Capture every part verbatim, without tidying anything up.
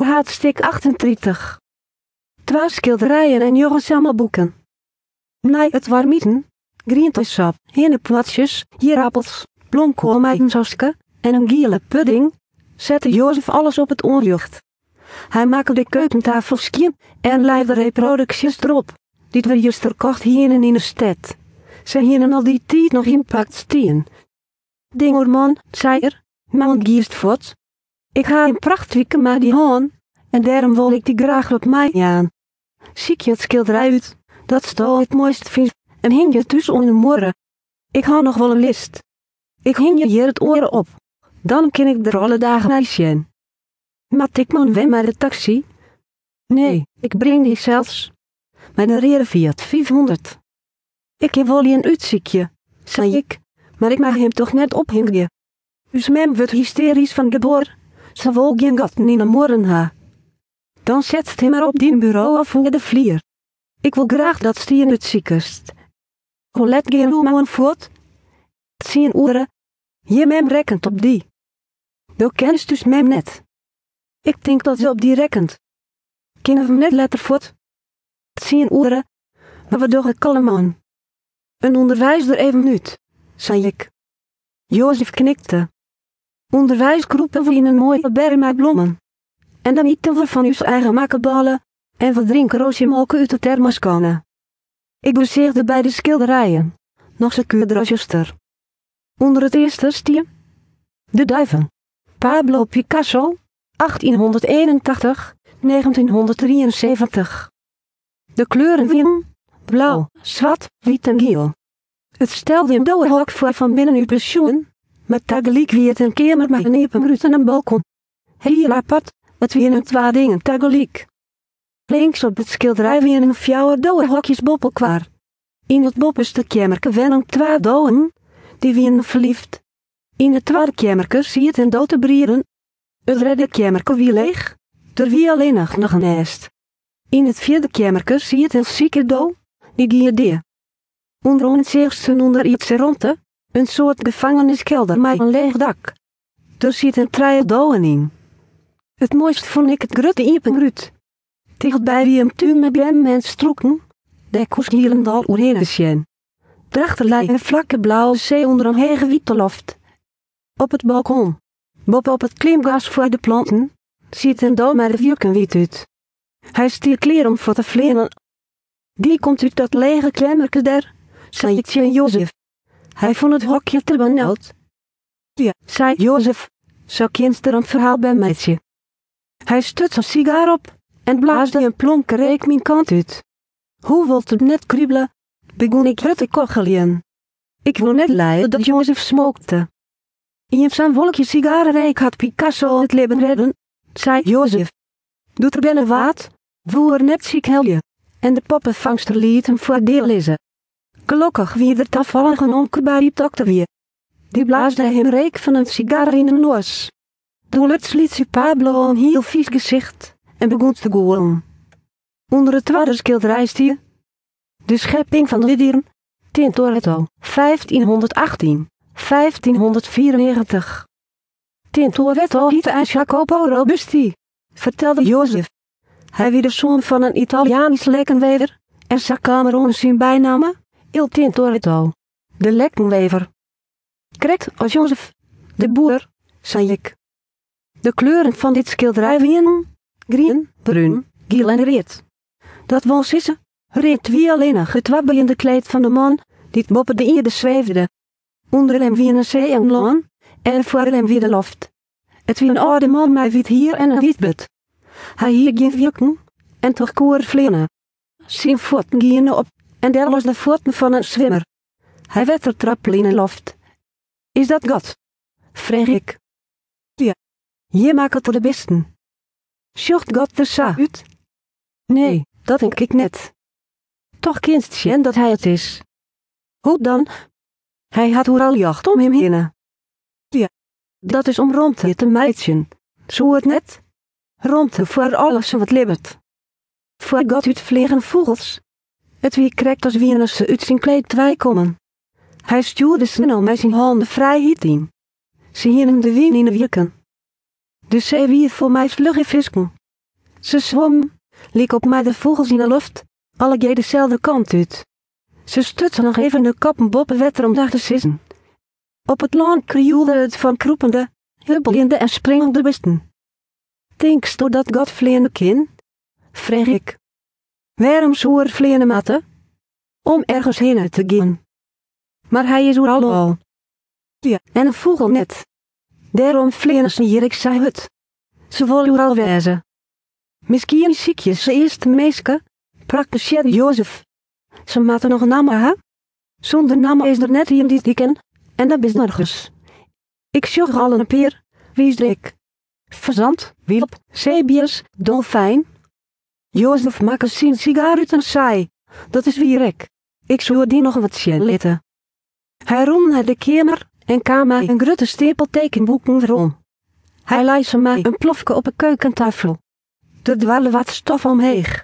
Hoofdstuk achtentwintig. Twee schilderijen en jonge boeken. Nee, het warmieten, groentesap, hennepwatjes, hierappels, bloemkoolmeidensauske en een gele pudding, zette Jozef alles op het onjucht. Hij maakte de keukentafel schiem en leidde reproducties erop, die we juist kocht hieren in de stad. Ze hieren al die tijd nog impact stien. Dingerman, zei er, man giest voort. Ik ga een prachtwieke maar die haan, en daarom wil ik die graag op mij aan. Ziek je het schilderij uit, dat stal het mooist vindt, en hing je tussen onder de morren. Ik ha nog wel een list. Ik hing je hier het oren op, dan kan ik er alle dagen bij zien. Maar ik man wen maar de taxi? Nee, ik breng die zelfs. Met een rere Fiat vijfhonderd. Ik heb wel een uitziekje, zei ik, maar ik mag hem toch net ophingen. Dus mem wordt hysterisch van geboor. Ze wil geen gatten in de morgen ha. Dan zet hij maar op die bureau af voor de vlier. Ik wil graag dat stien het ziekest. Hoe let geen hoe maar een voet? Tien uren. Je mem rekent op die. Do kennis dus mem net. Ik denk dat ze op die rekent. Kunnen we hem net letter voet? Tien uren. Maar we doen het kalm aan. Een onderwijzer even niet, zei ik. Jozef knikte. Onderwijs kroepen we in een mooie berg met bloemen. En dan eten we van uw eigen makkeballen, en we drinken roosjemelk uit de thermoskannen. Ik bezeerde bij de schilderijen, nog secuurder als juster. Onder het eerste stier. De duiven. Pablo Picasso, achttienhonderdeenentachtig, negentienhonderddrieënzeventig. De kleuren winnen, blauw, zwart, wit en geel. Het stelde een dode hok voor van binnen uw pensioen. Met tegelijk wie het een kamer met een epenruut en een balkon. Heel apart, het wienen twee dingen tegelijk. Links op het schilderij wienen vier dode hokjes boppelkwaar. In het boppenste kamerke wennen twee doden, die wienen verliefd. In het tweede kamerke zie het een dode brieren. Het redde kamerke wie leeg, er wie alleen nog nog een nest. In het vierde kamerke zie het een zieke do, die die onder ons zeegsten onder iets ronde. Een soort gevangeniskelder met een leeg dak. Er zitten drie doden in. Het mooist vond ik het grote iepenruut. Dichtbij wie hem tuin met brem en stroeken, de koers hielendal oerheen zien. Daarachter lag een vlakke blauwe zee onder een hege witte loft. Op het balkon, boven op het klimgas voor de planten, ziet een dom met de vierken wit uit. Hij stiert kleren om voor te vlenen. Die komt uit dat lege kamerke daar, zei ik tegen Jozef. Hij vond het hokje te benauwd. Ja, zei Jozef, zo kent er een verhaal bij meisje. Hij stut een sigaar op en blaasde een plonke reek mijn kant uit. Hoe wilt het net kriebelen, begon ik het te kochelien. Ik wil net leiden dat Jozef smokte. In zijn wolkje sigarenreek had Picasso het leven redden, zei Jozef. Doet er binnen wat, voer net ziek helje, en de poppenvangster liet hem voor deel lezen. Gelukkig wie er afvallen genonken bij die dokter weer. Die blaasde hem reek van een sigaar in een los. Doelets liet ze Pablo een heel vies gezicht en begon te goelen. Onder het tweede schilderij stier. De schepping van Lydieren, Tintoretto, vijftienhonderdachttien, vijftienhonderdvierennegentig. Tintoretto heette aan Jacopo Robusti, vertelde Jozef. Hij was de zoon van een Italiaans lekkenwever, en zijn Cameron zijn bijnamen. Il Tintoretto, de lekkenwever. Correct als Jozef, de boer, zei ik. De kleuren van dit schilderij wienen, groen, bruin, geel en reet. Dat was ze, reet wie alleen nog het wabbelende kleed van de man, die boven de aarde zweefde. Onder hem wie een zee en laan, en voor hem wie de loft. Het wie een oude man met wit hier en een wit bed. Hij hier geen wirken, en toch koer vlienen. Zijn voeten gingen op. En daar was de voeten van een zwemmer. Hij werd er trappelen in een loft. Is dat God? Vreeg ik. Ja. Je maakt het voor de besten. Zocht God er zo uit? Nee, dat denk ik net. Toch kent je dat hij het is. Hoe dan? Hij had al jacht om hem heen. Ja. Dat is om rondte te meidjen. Zo het net? Rondte voor alles wat lebt. Voor God uit vliegen vogels. Het wie krekt als wie ze uit zijn kleed twee komen. Hij stuurde snel met zijn handen vrijheid in. Ze hielden de wien in de wieken. De zee wie voor mij vlugge visken. Ze zwom, liek op mij de vogels in de lucht, alle gij dezelfde kant uit. Ze stutste nog even de kop en boppen wetter om daar te zitten. Op het land krioelde het van kroepende, huppelende en springende beesten. Denkst u dat God vleene kin? Vreeg ik. Waarom zou er vleene matten? Om ergens heen te gaan. Maar hij is er al al. Ja, en een vogel net. Daarom vleene ze hier, ik zei het. Ze wil er al wezen. Misschien ziek je ze eerste meeske, praktiseerde Jozef. Ze matten nog een naam, hè? Zonder naam is er net een die ik ken, en dat is nergens. Ik zocht al een peer, wie is ik? Fazant, wilp, zeebiers, dolfijn. Jozef maakte zijn sigaar uit en zei, dat is wie ik. Ik zou die nog wat zien litten. Hij roemde naar de kamer en kwam mij een grote stapel tekenboeken verom. Hij leidde mij een plofke op een keukentafel. Er dwarrelde wat stof omheen.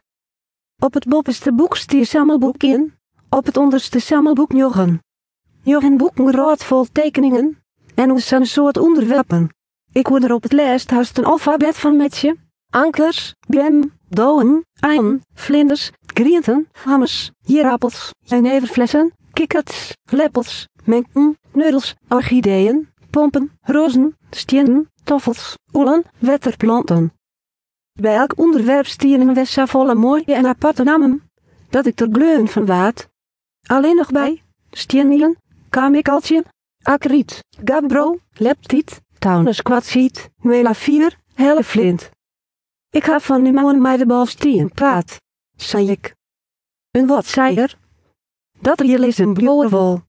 Op het bovenste boek stier sammelboek in, op het onderste sammelboek Jochen. Jochen boeken rood vol tekeningen, en hoe zijn soort onderwerpen. Ik hoorde er op het lijst huist een alfabet van metje, ankers, brem, douwen, eieren, vlinders, grienten, hammers, hierappels, jeneverflessen, kikkers, lepels, menken, neudels, orchideeën, pompen, rozen, stenen, toffels, oelen, wetterplanten. Bij elk onderwerp stieren we zo volle mooie en aparte namen, dat ik er gleuwen van waard. Alleen nog bij, stienielen, kamikaltje, akriet, gabbro, leptiet, taunus kwatsiet, melavier, helleflint. Ik ga van die man mij de bal stien praat, zei ik. En wat zei er? Dat er hier is een blauwe wol.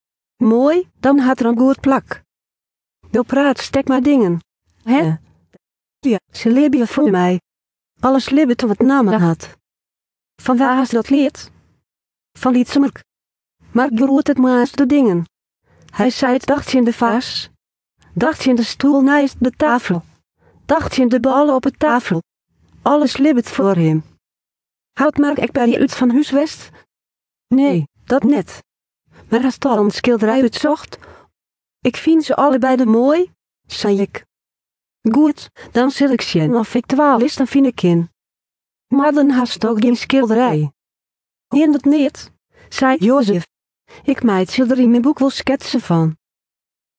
Mooi, dan had er een goed plak. De praat stek maar dingen, hè? Ja, ze leven voor mij. Alles libbet wat namen had. Van waar is dat leert? Van Lietsemerk. Maar groeit het maar eens de dingen. Hij zei het dacht in de vaas. Dacht in de stoel naast de tafel. Dacht in de ballen op de tafel. Alles libbet voor hem. Houd maar ik bij je uit van huiswest? Nee, dat net. Maar als al een schilderij uitzocht. Ik vind ze allebei de mooi, zei ik. Goed, dan zal ik zien of ik twaal is, dan vind ik in. Maar dan hast ook geen schilderij. In dat niet, zei Jozef. Ik meid zal er in mijn boek wel schetsen van.